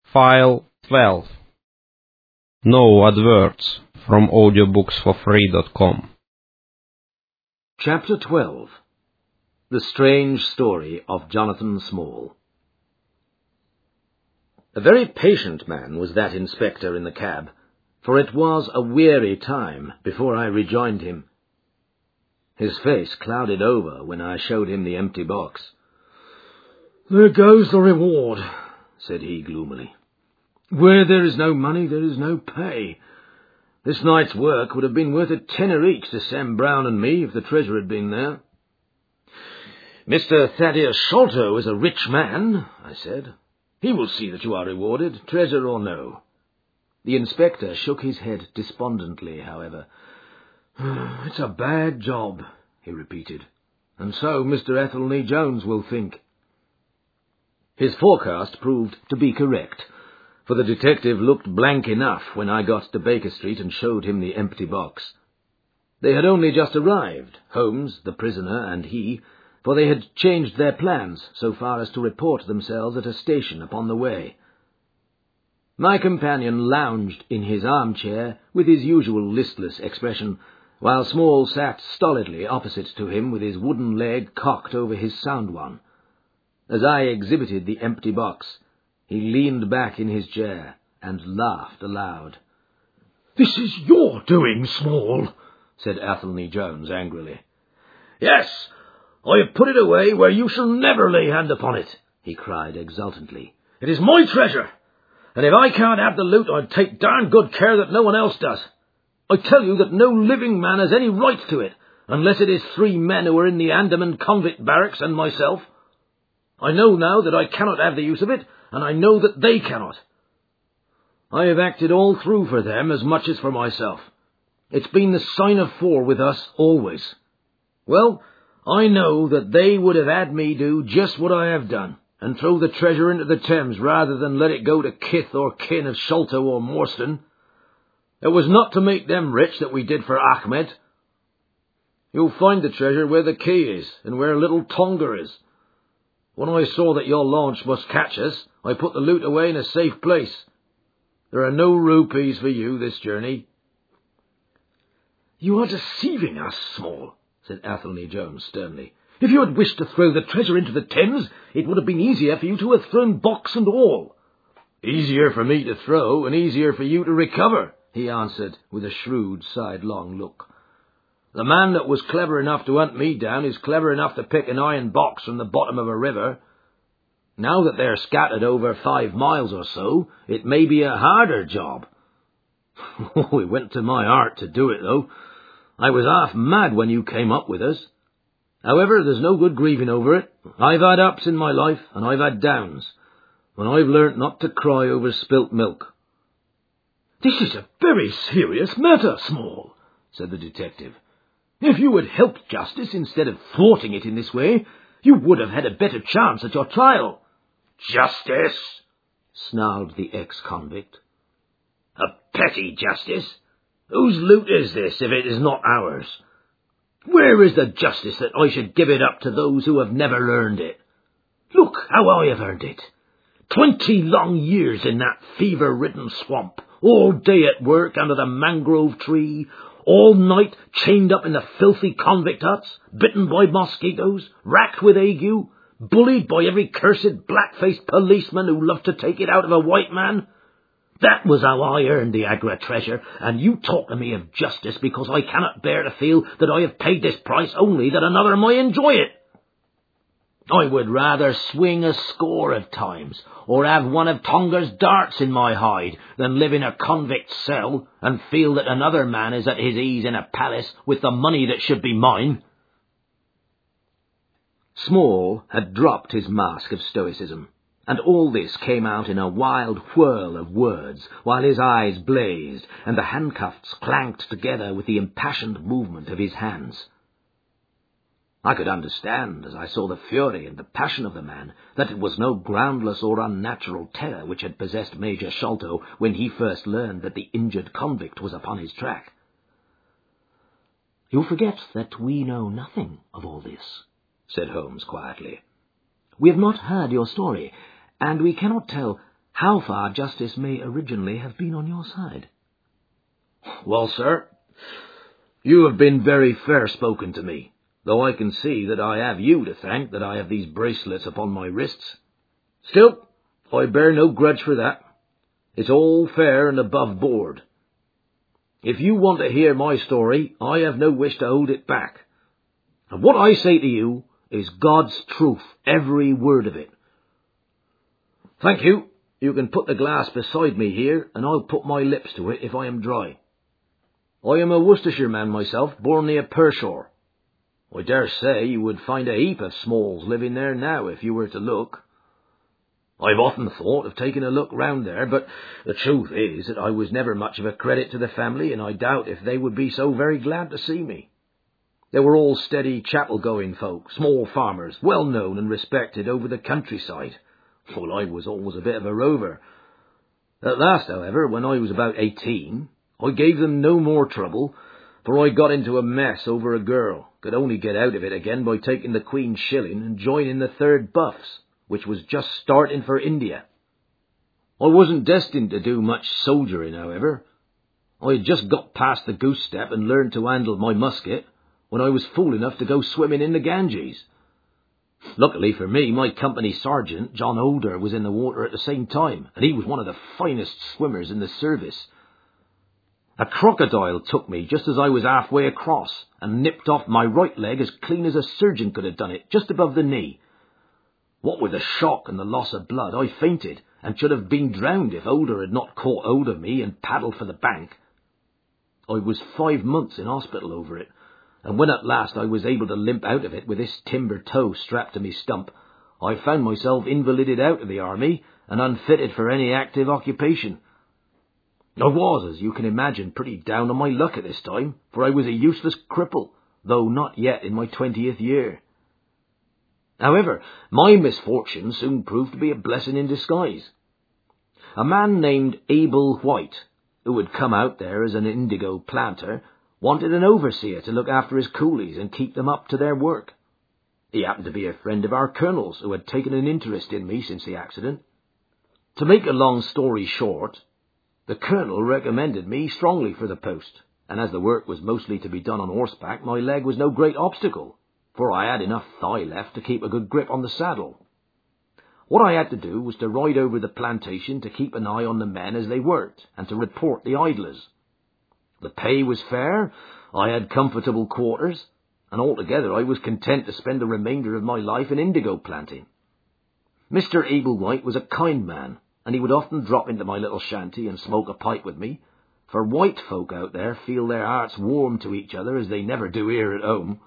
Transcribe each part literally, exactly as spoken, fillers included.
File twelve. No adverts from audiobooks for free dot com. Chapter twelve. The Strange Story of Jonathan Small. A very patient man was that inspector in the cab, for it was a weary time before I rejoined him. His face clouded over when I showed him the empty box. "There goes the reward," said he gloomily. "Where there is no money, there is no pay. This night's work would have been worth a tenner each to Sam Brown and me if the treasure had been there." "Mister Thaddeus Sholto is a rich man," I said. "He will see that you are rewarded, treasure or no." The inspector shook his head despondently, however. "It's a bad job," he repeated, "and so Mister Athelney Jones will think." His forecast proved to be correct, for the detective looked blank enough when I got to Baker Street and showed him the empty box. They had only just arrived, Holmes, the prisoner, and he, for they had changed their plans so far as to report themselves at a station upon the way. My companion lounged in his armchair with his usual listless expression, while Small sat stolidly opposite to him with his wooden leg cocked over his sound one. As I exhibited the empty box, he leaned back in his chair and laughed aloud. "This is your doing, Small," said Athelney Jones angrily. "Yes, I have put it away where you shall never lay hand upon it," he cried exultantly. "It is my treasure, and if I can't have the loot, I'd take darn good care that no one else does. I tell you that no living man has any right to it, unless it is three men who are in the Andaman convict barracks and myself. I know now that I cannot have the use of it, and I know that they cannot. I have acted all through for them as much as for myself. It's been the sign of four with us always. Well, I know that they would have had me do just what I have done, and throw the treasure into the Thames rather than let it go to kith or kin of Sholto or Morstan. It was not to make them rich that we did for Ahmed. You'll find the treasure where the key is, and where little Tonga is. When I saw that your launch must catch us, I put the loot away in a safe place. There are no rupees for you this journey." "You are deceiving us, Small," said Athelney Jones sternly. "If you had wished to throw the treasure into the Thames, it would have been easier for you to have thrown box and all." "Easier for me to throw, and easier for you to recover," he answered with a shrewd sidelong look. "The man that was clever enough to hunt me down is clever enough to pick an iron box from the bottom of a river. Now that they're scattered over five miles or so, it may be a harder job. Oh, it went to my heart to do it, though. I was half mad when you came up with us. However, there's no good grieving over it. I've had ups in my life, and I've had downs, and I've learnt not to cry over spilt milk." "This is a very serious matter, Small," said the detective. "If you had helped justice instead of thwarting it in this way, you would have had a better chance at your trial." "Justice?" snarled the ex-convict. "A petty justice? Whose loot is this, if it is not ours? Where is the justice that I should give it up to those who have never earned it? Look how I have earned it. Twenty long years in that fever-ridden swamp, all day at work under the mangrove tree, all night chained up in the filthy convict huts, bitten by mosquitoes, racked with ague, bullied by every cursed black-faced policeman who loved to take it out of a white man. That was how I earned the Agra treasure, and you talk to me of justice because I cannot bear to feel that I have paid this price only that another might enjoy it. I would rather swing a score of times, or have one of Tonga's darts in my hide, than live in a convict cell and feel that another man is at his ease in a palace with the money that should be mine." Small had dropped his mask of stoicism, and all this came out in a wild whirl of words, while his eyes blazed, and the handcuffs clanked together with the impassioned movement of his hands. I could understand, as I saw the fury and the passion of the man, that it was no groundless or unnatural terror which had possessed Major Sholto when he first learned that the injured convict was upon his track. "You forget that we know nothing of all this," said Holmes quietly. "We have not heard your story, and we cannot tell how far justice may originally have been on your side. Well, sir, you have been very fair-spoken to me, though I can see that I have you to thank that I have these bracelets upon my wrists. Still, I bear no grudge for that. It's all fair and above board. If you want to hear my story, I have no wish to hold it back. And what I say to you is God's truth, every word of it. Thank you. You can put the glass beside me here, and I'll put my lips to it if I am dry. I am a Worcestershire man myself, born near Pershore. I dare say you would find a heap of Smalls living there now if you were to look. I've often thought of taking a look round there, but the truth is that I was never much of a credit to the family, and I doubt if they would be so very glad to see me. They were all steady chapel-going folk, small farmers, well known and respected over the countryside. Well, I was always a bit of a rover. At last, however, when I was about eighteen, I gave them no more trouble, for I got into a mess over a girl, could only get out of it again by taking the Queen's shilling and joining the third Buffs, which was just starting for India. I wasn't destined to do much soldiering, however. I had just got past the goose step and learned to handle my musket when I was fool enough to go swimming in the Ganges. Luckily for me, my company sergeant, John Holder, was in the water at the same time, and he was one of the finest swimmers in the service. A crocodile took me just as I was halfway across, and nipped off my right leg as clean as a surgeon could have done it, just above the knee. What with the shock and the loss of blood, I fainted, and should have been drowned if Holder had not caught hold of me and paddled for the bank. I was five months in hospital over it, and when at last I was able to limp out of it with this timber toe strapped to me stump, I found myself invalided out of the army and unfitted for any active occupation. I was, as you can imagine, pretty down on my luck at this time, for I was a useless cripple, though not yet in my twentieth year. However, my misfortune soon proved to be a blessing in disguise. A man named Abel White, who had come out there as an indigo planter, wanted an overseer to look after his coolies and keep them up to their work. He happened to be a friend of our colonel's, who had taken an interest in me since the accident. To make a long story short, the colonel recommended me strongly for the post, and as the work was mostly to be done on horseback, my leg was no great obstacle, for I had enough thigh left to keep a good grip on the saddle. What I had to do was to ride over the plantation to keep an eye on the men as they worked, and to report the idlers. The pay was fair, I had comfortable quarters, and altogether I was content to spend the remainder of my life in indigo planting. Mister Abel White was a kind man, and he would often drop into my little shanty and smoke a pipe with me, for white folk out there feel their hearts warm to each other as they never do here at home.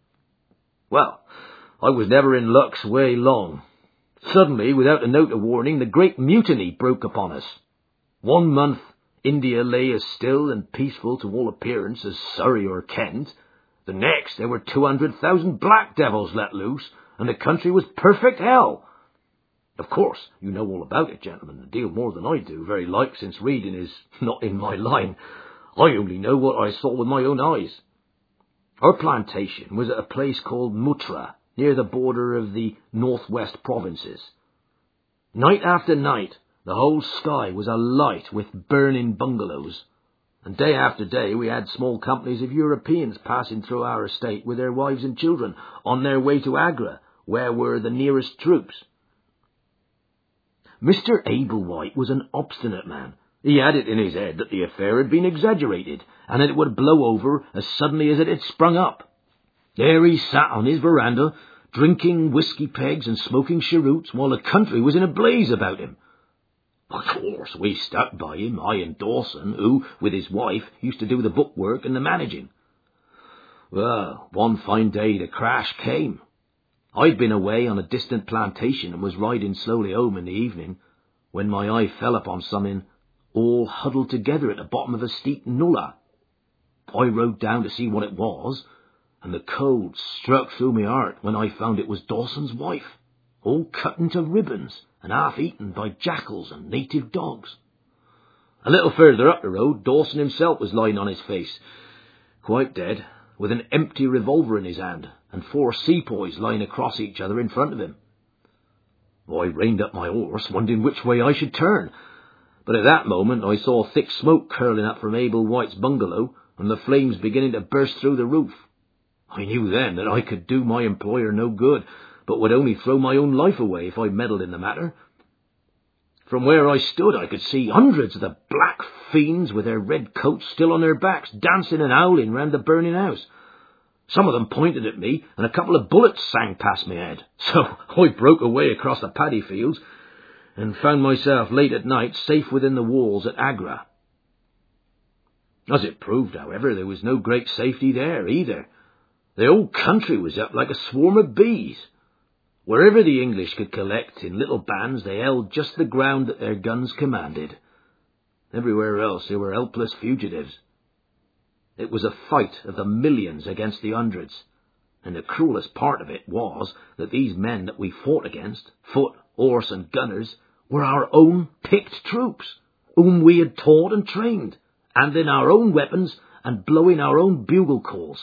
Well, I was never in luck's way long. Suddenly, without a note of warning, the Great Mutiny broke upon us. One month, India lay as still and peaceful to all appearance as Surrey or Kent. The next, there were two hundred thousand black devils let loose, and the country was perfect hell. Of course, you know all about it, gentlemen, a deal more than I do, very like, since reading is not in my line. I only know what I saw with my own eyes. Our plantation was at a place called Mutra, near the border of the northwest provinces. Night after night, the whole sky was alight with burning bungalows, and day after day we had small companies of Europeans passing through our estate with their wives and children on their way to Agra, where were the nearest troops. Mister Abel White was an obstinate man. He had it in his head that the affair had been exaggerated, and that it would blow over as suddenly as it had sprung up. There he sat on his veranda, drinking whiskey pegs and smoking cheroots, while the country was in a blaze about him. Of course, we stuck by him, I and Dawson, who, with his wife, used to do the bookwork and the managing. Well, one fine day the crash came. I'd been away on a distant plantation and was riding slowly home in the evening, when my eye fell upon something all huddled together at the bottom of a steep nullah. I rode down to see what it was, and the cold struck through my heart when I found it was Dawson's wife, all cut into ribbons and half eaten by jackals and native dogs. A little further up the road, Dawson himself was lying on his face, quite dead, with an empty revolver in his hand, and four sepoys lying across each other in front of him. I reined up my horse, wondering which way I should turn. But at that moment I saw thick smoke curling up from Abel White's bungalow, and the flames beginning to burst through the roof. I knew then that I could do my employer no good, but would only throw my own life away if I meddled in the matter. From where I stood I could see hundreds of the black fiends with their red coats still on their backs, dancing and howling round the burning house. Some of them pointed at me, and a couple of bullets sang past my head. So I broke away across the paddy fields, and found myself late at night safe within the walls at Agra. As it proved, however, there was no great safety there either. The whole country was up like a swarm of bees. Wherever the English could collect in little bands, they held just the ground that their guns commanded. Everywhere else they were helpless fugitives. It was a fight of the millions against the hundreds, and the cruelest part of it was that these men that we fought against, foot, horse and gunners, were our own picked troops, whom we had taught and trained, handling our own weapons and blowing our own bugle calls.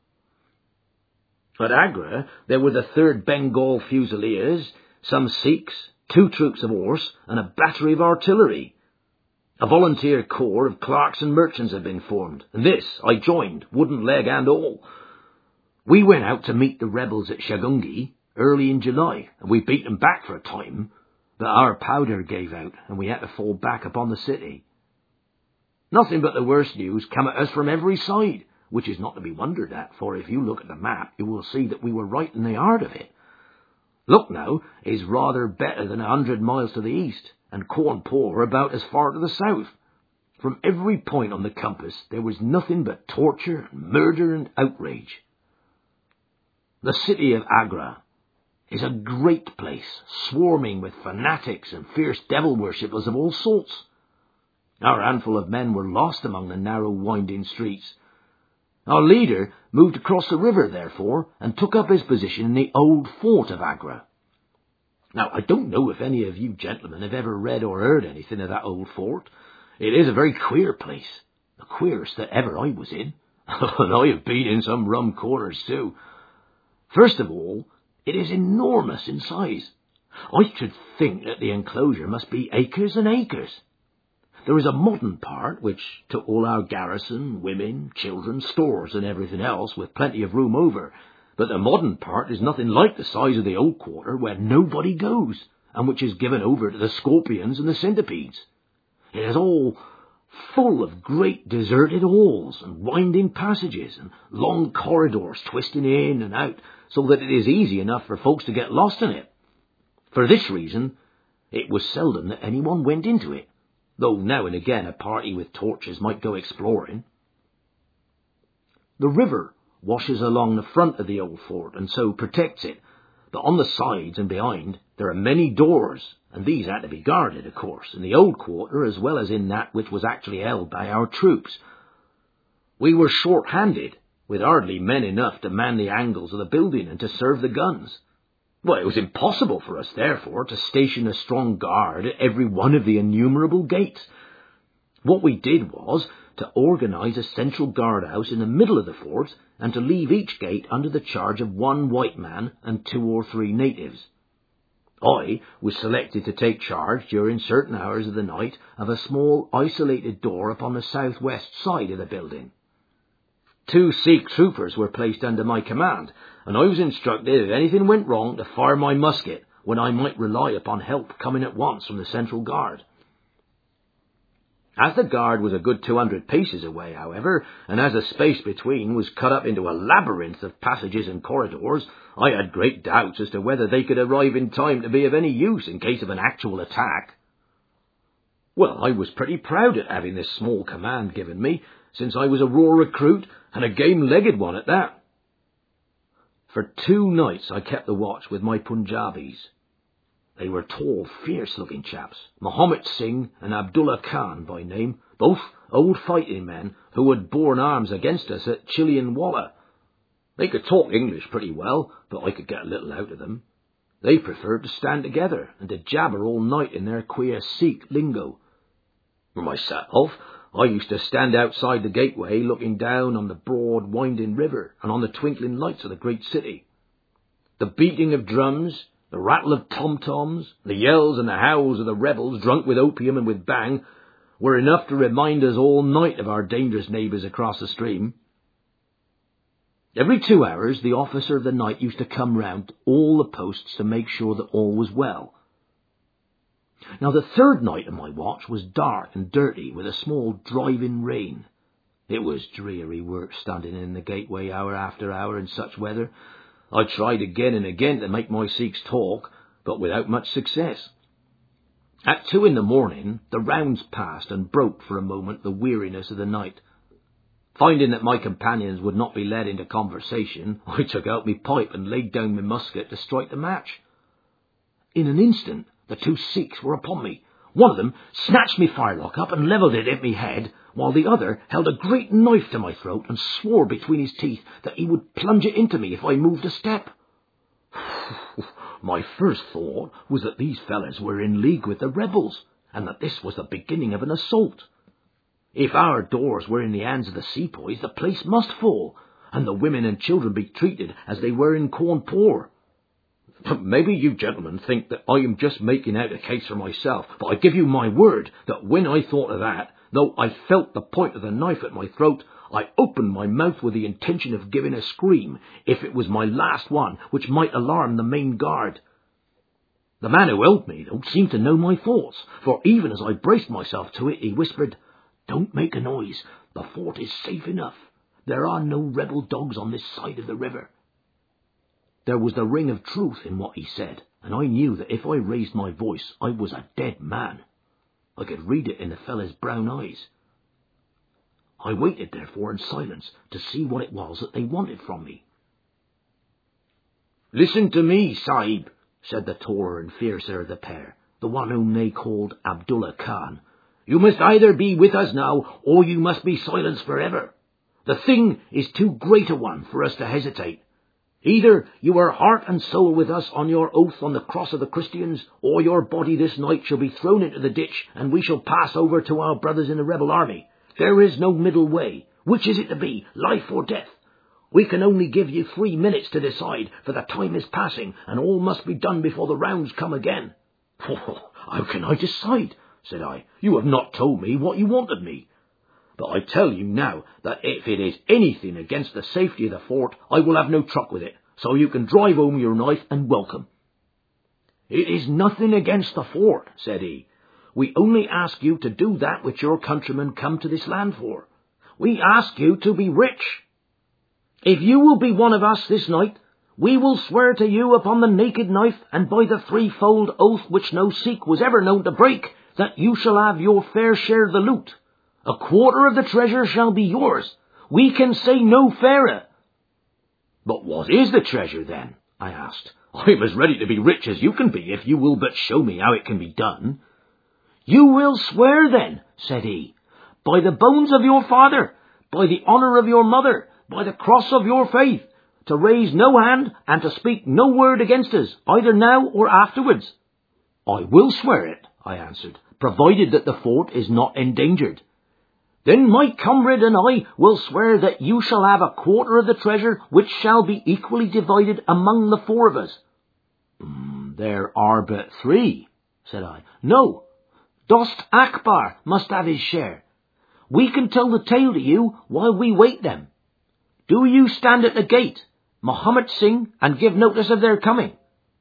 At Agra there were the third Bengal Fusiliers, some Sikhs, two troops of horse, and a battery of artillery. A volunteer corps of clerks and merchants had been formed, and this I joined, wooden leg and all. We went out to meet the rebels at Shagungi early in July, and we beat them back for a time, but our powder gave out, and we had to fall back upon the city. Nothing but the worst news came at us from every side, which is not to be wondered at, for if you look at the map, you will see that we were right in the heart of it. Lucknow is rather better than a hundred miles to the east, and Cawnpore about as far to the south. From every point on the compass there was nothing but torture, murder and outrage. The city of Agra is a great place, swarming with fanatics and fierce devil worshippers of all sorts. Our handful of men were lost among the narrow winding streets. Our leader moved across the river, therefore, and took up his position in the old fort of Agra. Now, I don't know if any of you gentlemen have ever read or heard anything of that old fort. It is a very queer place, the queerest that ever I was in, and I have been in some rum corners too. First of all, it is enormous in size. I should think that the enclosure must be acres and acres. There is a modern part, which took all our garrison, women, children, stores and everything else, with plenty of room over. But the modern part is nothing like the size of the old quarter, where nobody goes, and which is given over to the scorpions and the centipedes. It is all full of great deserted halls and winding passages and long corridors twisting in and out, so that it is easy enough for folks to get lost in it. For this reason, it was seldom that anyone went into it, though now and again a party with torches might go exploring. The river washes along the front of the old fort and so protects it, but on the sides and behind there are many doors, and these had to be guarded, of course, in the old quarter as well as in that which was actually held by our troops. We were short-handed, with hardly men enough to man the angles of the building and to serve the guns. Well, it was impossible for us, therefore, to station a strong guard at every one of the innumerable gates. What we did was to organise a central guardhouse in the middle of the fort, and to leave each gate under the charge of one white man and two or three natives. I was selected to take charge during certain hours of the night of a small isolated door upon the southwest side of the building. Two Sikh troopers were placed under my command, and I was instructed if anything went wrong to fire my musket, when I might rely upon help coming at once from the central guard. As the guard was a good two hundred paces away, however, and as the space between was cut up into a labyrinth of passages and corridors, I had great doubts as to whether they could arrive in time to be of any use in case of an actual attack. Well, I was pretty proud at having this small command given me, since I was a raw recruit, and a game-legged one at that. For two nights I kept the watch with my Punjabis. They were tall, fierce-looking chaps, Mohammed Singh and Abdullah Khan by name, both old fighting men who had borne arms against us at Chilianwalla. They could talk English pretty well, but I could get a little out of them. They preferred to stand together and to jabber all night in their queer Sikh lingo. For myself, I used to stand outside the gateway looking down on the broad winding river and on the twinkling lights of the great city. The beating of drums The rattle of tom-toms, the yells and the howls of the rebels, drunk with opium and with bang, were enough to remind us all night of our dangerous neighbours across the stream. Every two hours, the officer of the night used to come round all the posts to make sure that all was well. Now, the third night of my watch was dark and dirty, with a small driving rain. It was dreary work standing in the gateway hour after hour in such weather. I tried again and again to make my Sikhs talk, but without much success. At two in the morning, the rounds passed and broke for a moment the weariness of the night. Finding that my companions would not be led into conversation, I took out my pipe and laid down my musket to strike the match. In an instant, the two Sikhs were upon me. One of them snatched me firelock up and levelled it at me head, while the other held a great knife to my throat and swore between his teeth that he would plunge it into me if I moved a step. My first thought was that these fellows were in league with the rebels, and that this was the beginning of an assault. If our doors were in the hands of the sepoys, the place must fall, and the women and children be treated as they were in Cawnpore. Maybe you gentlemen think that I am just making out a case for myself, but I give you my word that when I thought of that, though I felt the point of the knife at my throat, I opened my mouth with the intention of giving a scream, if it was my last one, which might alarm the main guard. The man who held me, though, seemed to know my thoughts, for even as I braced myself to it, he whispered, "Don't make a noise. The fort is safe enough. There are no rebel dogs on this side of the river." There was the ring of truth in what he said, and I knew that if I raised my voice, I was a dead man. I could read it in the fellow's brown eyes. I waited, therefore, in silence to see what it was that they wanted from me. "Listen to me, Sahib," said the taller and fiercer of the pair, the one whom they called Abdullah Khan. "You must either be with us now, or you must be silenced forever. The thing is too great a one for us to hesitate. Either you are heart and soul with us on your oath on the cross of the Christians, or your body this night shall be thrown into the ditch, and we shall pass over to our brothers in the rebel army. There is no middle way. Which is it to be, life or death? We can only give you three minutes to decide, for the time is passing, and all must be done before the rounds come again." "How can I decide?" said I. "You have not told me what you want of me. But I tell you now that if it is anything against the safety of the fort, I will have no truck with it, so you can drive home your knife and welcome." "It is nothing against the fort," said he. "We only ask you to do that which your countrymen come to this land for. We ask you to be rich. If you will be one of us this night, we will swear to you upon the naked knife and by the threefold oath which no Sikh was ever known to break, that you shall have your fair share of the loot. A quarter of the treasure shall be yours. We can say no fairer." "But what is the treasure, then?" I asked. "I am as ready to be rich as you can be, if you will but show me how it can be done." "You will swear, then," said he, "by the bones of your father, by the honour of your mother, by the cross of your faith, to raise no hand and to speak no word against us, either now or afterwards." "I will swear it," I answered, "provided that the fort is not endangered." "Then my comrade and I will swear that you shall have a quarter of the treasure, which shall be equally divided among the four of us." Mm, "There are but three," said I. "No, Dost Akbar must have his share. We can tell the tale to you while we wait them. Do you stand at the gate, Muhammad Singh, and give notice of their coming."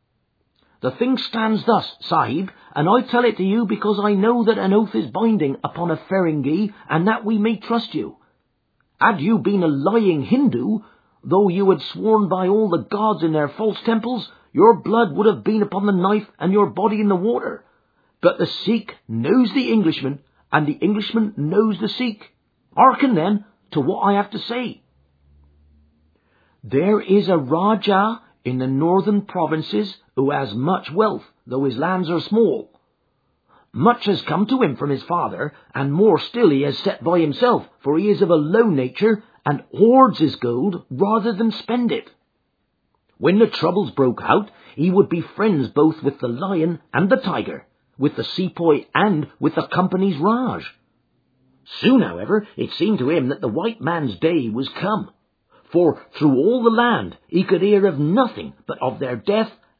"The thing stands thus, Sahib, and I tell it to you because I know that an oath is binding upon a Feringhi, and that we may trust you. Had you been a lying Hindu, though you had sworn by all the gods in their false temples, your blood would have been upon the knife and your body in the water. But the Sikh knows the Englishman, and the Englishman knows the Sikh. Hearken, then, to what I have to say. There is a Rajah in the northern provinces who has much wealth, though his lands are small. Much has come to him from his father, and more still he has set by himself, for he is of a low nature, and hoards his gold rather than spend it. When the troubles broke out, he would be friends both with the lion and the tiger, with the sepoy and with the company's Raj. Soon, however, it seemed to him that the white man's day was come, for through all the land he could hear of nothing but of their death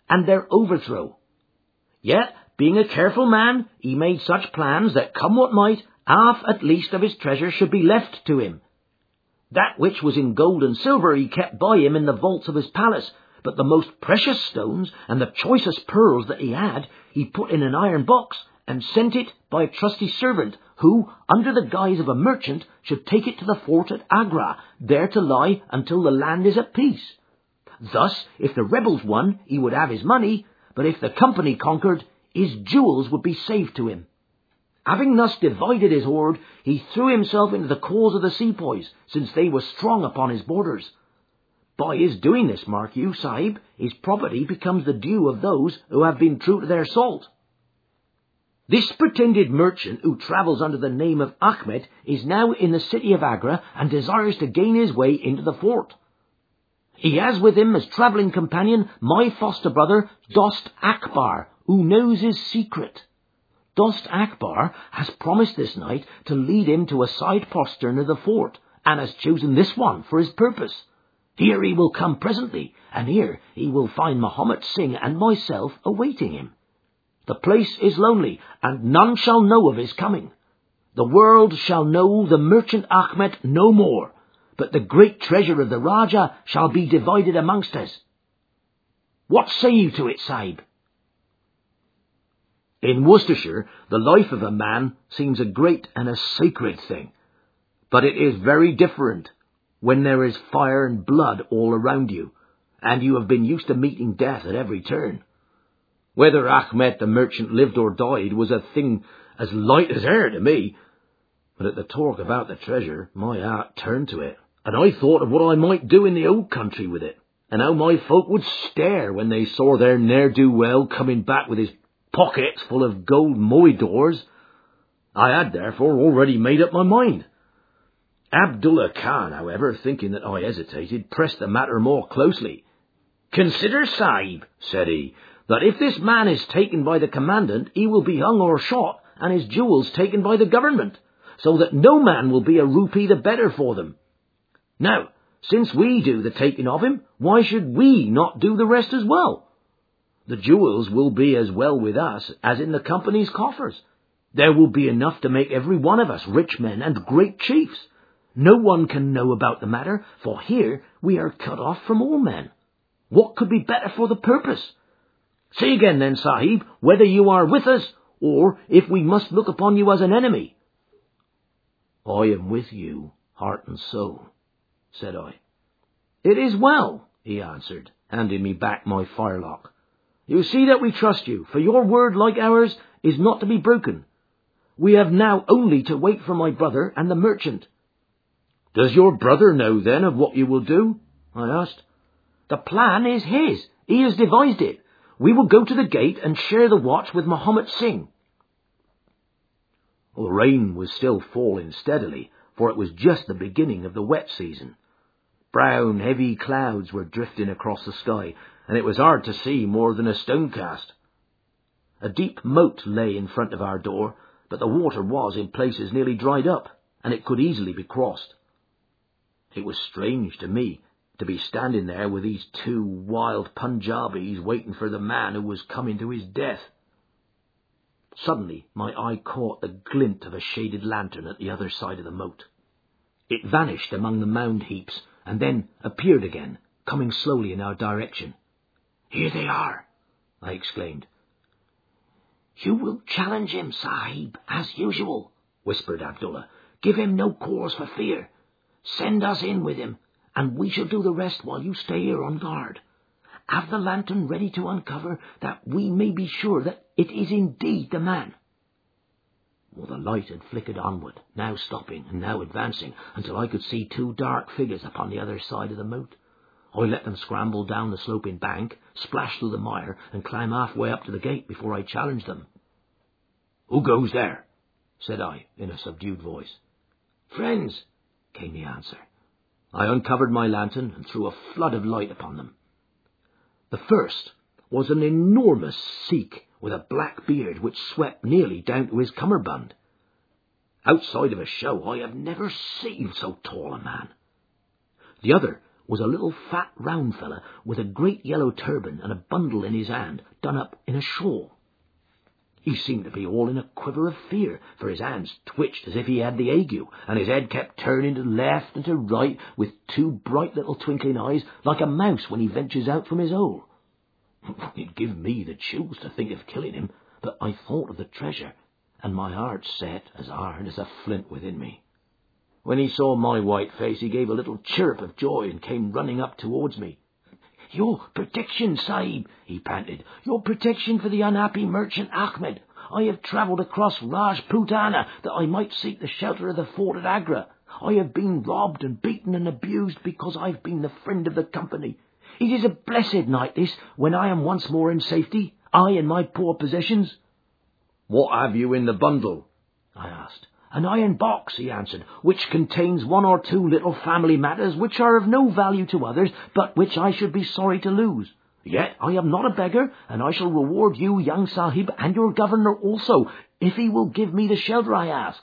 and their overthrow. Yet, being a careful man, he made such plans that, come what might, half at least of his treasure should be left to him. That which was in gold and silver he kept by him in the vaults of his palace, but the most precious stones and the choicest pearls that he had, he put in an iron box and sent it by a trusty servant, who, under the guise of a merchant, should take it to the fort at Agra, there to lie until the land is at peace. Thus, if the rebels won, he would have his money, but if the company conquered, his jewels would be saved to him. Having thus divided his hoard, he threw himself into the cause of the sepoys, since they were strong upon his borders. By his doing this, mark you, Sahib, his property becomes the due of those who have been true to their salt. This pretended merchant, who travels under the name of Ahmed, is now in the city of Agra and desires to gain his way into the fort. He has with him as travelling companion my foster brother, Dost Akbar, who knows his secret. Dost Akbar has promised this night to lead him to a side postern of the fort, and has chosen this one for his purpose. Here he will come presently, and here he will find Muhammad Singh and myself awaiting him. The place is lonely, and none shall know of his coming. The world shall know the merchant Ahmed no more, but the great treasure of the Raja shall be divided amongst us. What say you to it, Sahib? In Worcestershire, the life of a man seems a great and a sacred thing, but it is very different when there is fire and blood all around you, and you have been used to meeting death at every turn. Whether Ahmed the merchant lived or died was a thing as light as air to me, but at the talk about the treasure, my heart turned to it, and I thought of what I might do in the old country with it, and how my folk would stare when they saw their ne'er-do-well coming back with his pockets full of gold moidores. I had therefore already made up my mind. Abdullah Khan, however, thinking that I hesitated, pressed the matter more closely. "Consider, Sahib," said he, "that if this man is taken by the commandant, he will be hung or shot, and his jewels taken by the government, so that no man will be a rupee the better for them. Now, since we do the taking of him, why should we not do the rest as well? The jewels will be as well with us as in the company's coffers. There will be enough to make every one of us rich men and great chiefs. No one can know about the matter, for here we are cut off from all men. What could be better for the purpose? Say again then, Sahib, whether you are with us, or if we must look upon you as an enemy." "I am with you, heart and soul," said I. "It is well," he answered, handing me back my firelock. "You see that we trust you, for your word, like ours, is not to be broken. We have now only to wait for my brother and the merchant." "Does your brother know, then, of what you will do?" I asked. "The plan is his. He has devised it. We will go to the gate and share the watch with Muhammad Singh." Well, the rain was still falling steadily, for it was just the beginning of the wet season. Brown, heavy clouds were drifting across the sky, and it was hard to see more than a stone cast. A deep moat lay in front of our door, but the water was in places nearly dried up, and it could easily be crossed. It was strange to me to be standing there with these two wild Punjabis waiting for the man who was coming to his death. Suddenly my eye caught the glint of a shaded lantern at the other side of the moat. It vanished among the mound heaps, and then appeared again, coming slowly in our direction. "Here they are," I exclaimed. "You will challenge him, Sahib, as usual," whispered Abdullah. "Give him no cause for fear. Send us in with him, and we shall do the rest while you stay here on guard. Have the lantern ready to uncover, that we may be sure that it is indeed the man." Well, the light had flickered onward, now stopping and now advancing, until I could see two dark figures upon the other side of the moat. I let them scramble down the sloping bank, splash through the mire, and climb halfway up to the gate before I challenged them. "Who goes there?" said I, in a subdued voice. "Friends," came the answer. I uncovered my lantern and threw a flood of light upon them. The first was an enormous Sikh with a black beard which swept nearly down to his cummerbund. Outside of a show, I have never seen so tall a man. The other was a little fat round fella with a great yellow turban and a bundle in his hand done up in a shawl. He seemed to be all in a quiver of fear, for his hands twitched as if he had the ague, and his head kept turning to left and to right with two bright little twinkling eyes, like a mouse when he ventures out from his hole. It'd give me the chills to think of killing him, but I thought of the treasure, and my heart set as hard as a flint within me. When he saw my white face, he gave a little chirp of joy and came running up towards me. "Your protection, Sahib," he panted. "Your protection for the unhappy merchant Ahmed. I have travelled across Rajputana that I might seek the shelter of the fort at Agra. I have been robbed and beaten and abused because I have been the friend of the company. It is a blessed night this, when I am once more in safety, I and my poor possessions." "What have you in the bundle?" I asked. "An iron box," he answered, "which contains one or two little family matters which are of no value to others, but which I should be sorry to lose. Yet I am not a beggar, and I shall reward you, young Sahib, and your governor also, if he will give me the shelter I ask."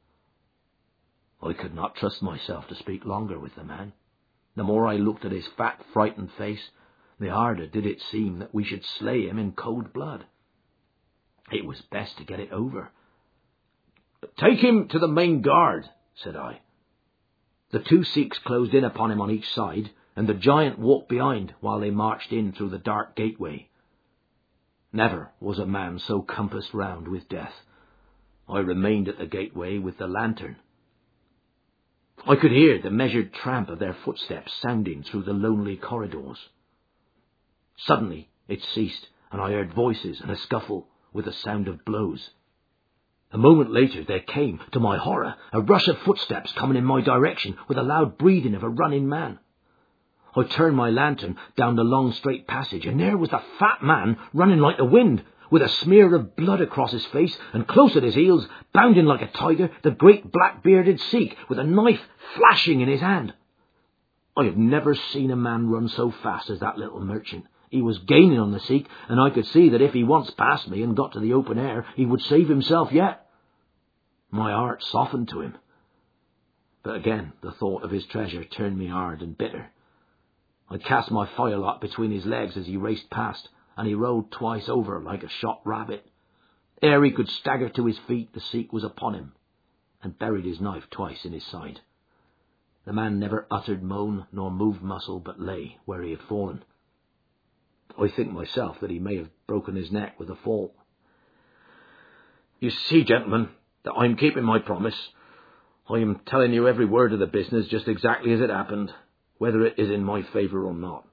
I could not trust myself to speak longer with the man. The more I looked at his fat, frightened face, the harder did it seem that we should slay him in cold blood. It was best to get it over. "Take him to the main guard," said I. The two Sikhs closed in upon him on each side, and the giant walked behind while they marched in through the dark gateway. Never was a man so compassed round with death. I remained at the gateway with the lantern. I could hear the measured tramp of their footsteps sounding through the lonely corridors. Suddenly it ceased, and I heard voices and a scuffle with the sound of blows. A moment later there came, to my horror, a rush of footsteps coming in my direction with a loud breathing of a running man. I turned my lantern down the long straight passage, and there was the fat man running like the wind, with a smear of blood across his face, and close at his heels, bounding like a tiger, the great black-bearded Sikh with a knife flashing in his hand. I have never seen a man run so fast as that little merchant. He was gaining on the Sikh, and I could see that if he once passed me and got to the open air, he would save himself yet. My heart softened to him. But again the thought of his treasure turned me hard and bitter. I cast my firelock between his legs as he raced past, and he rolled twice over like a shot rabbit. Ere he could stagger to his feet, the Sikh was upon him, and buried his knife twice in his side. The man never uttered moan nor moved muscle, but lay where he had fallen. I think myself that he may have broken his neck with the fall. "You see, gentlemen, that I'm keeping my promise. I am telling you every word of the business just exactly as it happened, whether it is in my favour or not.